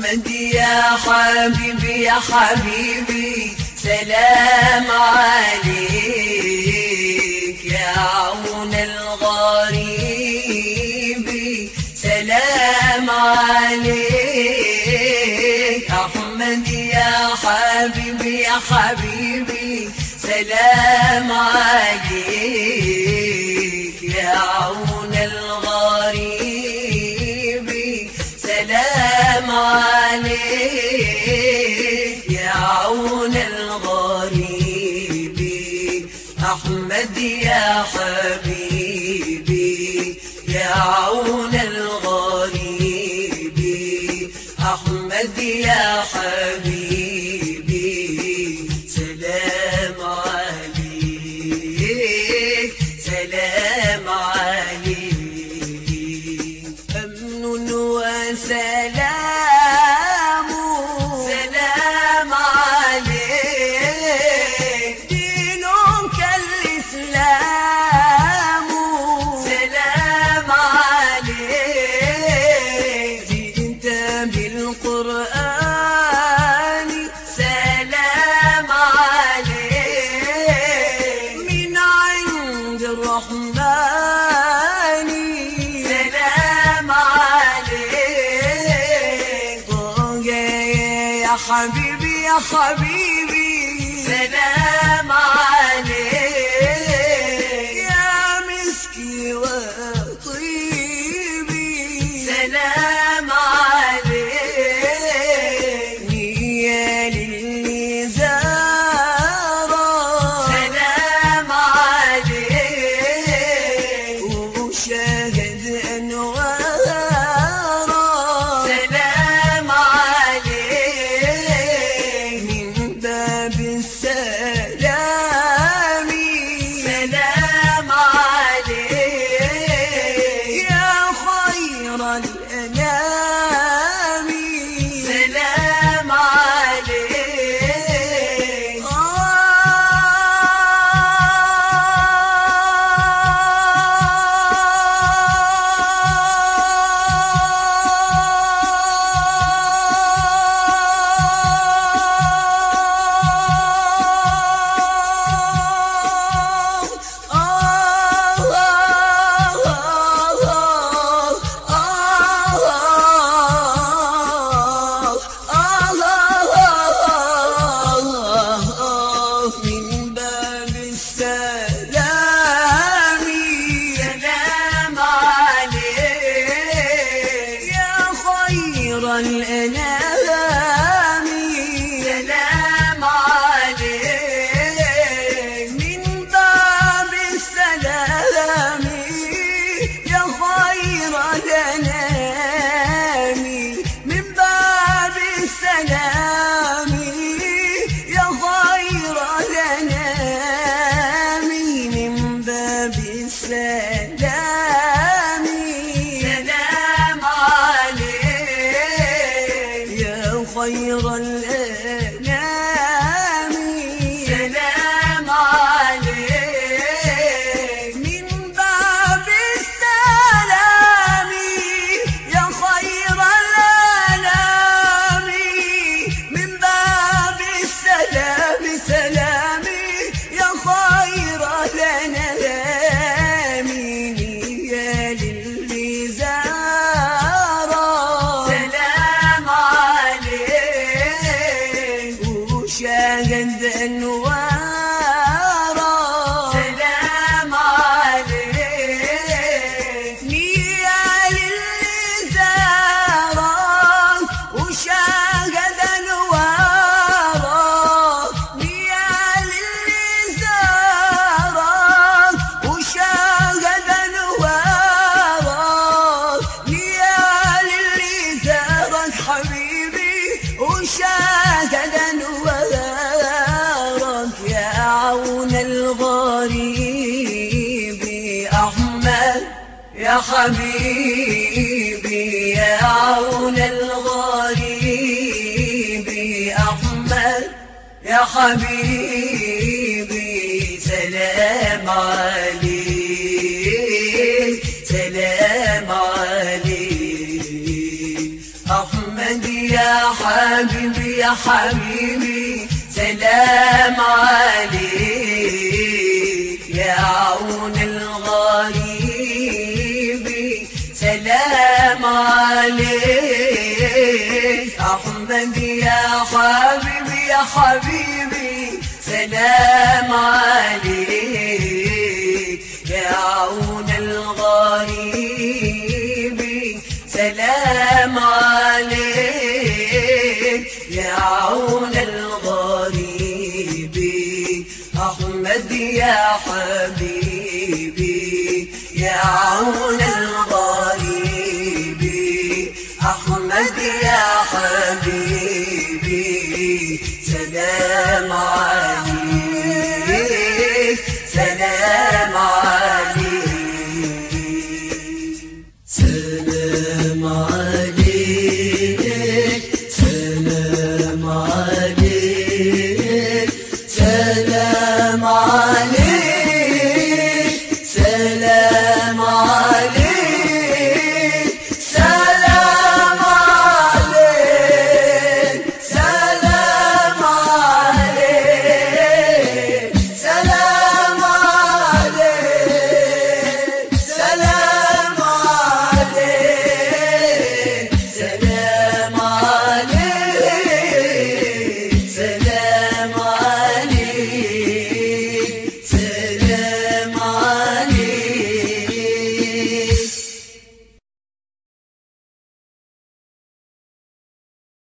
أحمد يا حبيبي يا حبيبي سلام عليك يا عون الغريب سلام عليك أحمد يا حبيبي يا حبيبي سلام عليك يا عون الغريب سلام عليك يا عون الغريب أحمد يا حبيبي يا عون الغريب أحمد يا حبيبي سلام عليك سلام عليك أمن وسلام سلام عليك دينك الإسلام سلام عليك جئت بالقرآن سلام عليك من عند الرحمن سلام عليك طه يا حبيبي يا حبيبي سلام عليك يا مسكي وطيبي سلام عليك نيال اللي زارا سلام عليك وشاهد أنوارا سلام عليك من باب السلام سلام عليك يا خير الأنام سلام عليك من باب السلام سلام عليك يا خير الأنام سلام عليك من باب السلام يا خير الأنام من باب السلام يا خير الأنام من باب السلام سلام عليك يا خير الأنام سلام عليك من باب السلام يا خير الأنام من باب السلام سلامي يا خير الأنام يا للي زارا سلام عليك وشاهد أنوارا سلام عليك نيال اللي زارا وشاهد أنوارا نيال اللي زارا وشاهد أنوارا نيال اللي زارك حبيبي وشاهد أنوارك يا عون الغريب أحمد يا حبيبي يا عون الغريب أحمد يا حبيبي سلام عليك سلام عليك أحمد يا حبيبي يا حبيبي سلام عليك يا عون الغريب سلام عليك أحمد يا حبيبي يا حبيبي سلام عليك يا عون الغريب سلام عليك يا عون الغريب أحمد يا حبيبي يا عون الغريب أحمد يا حبيبي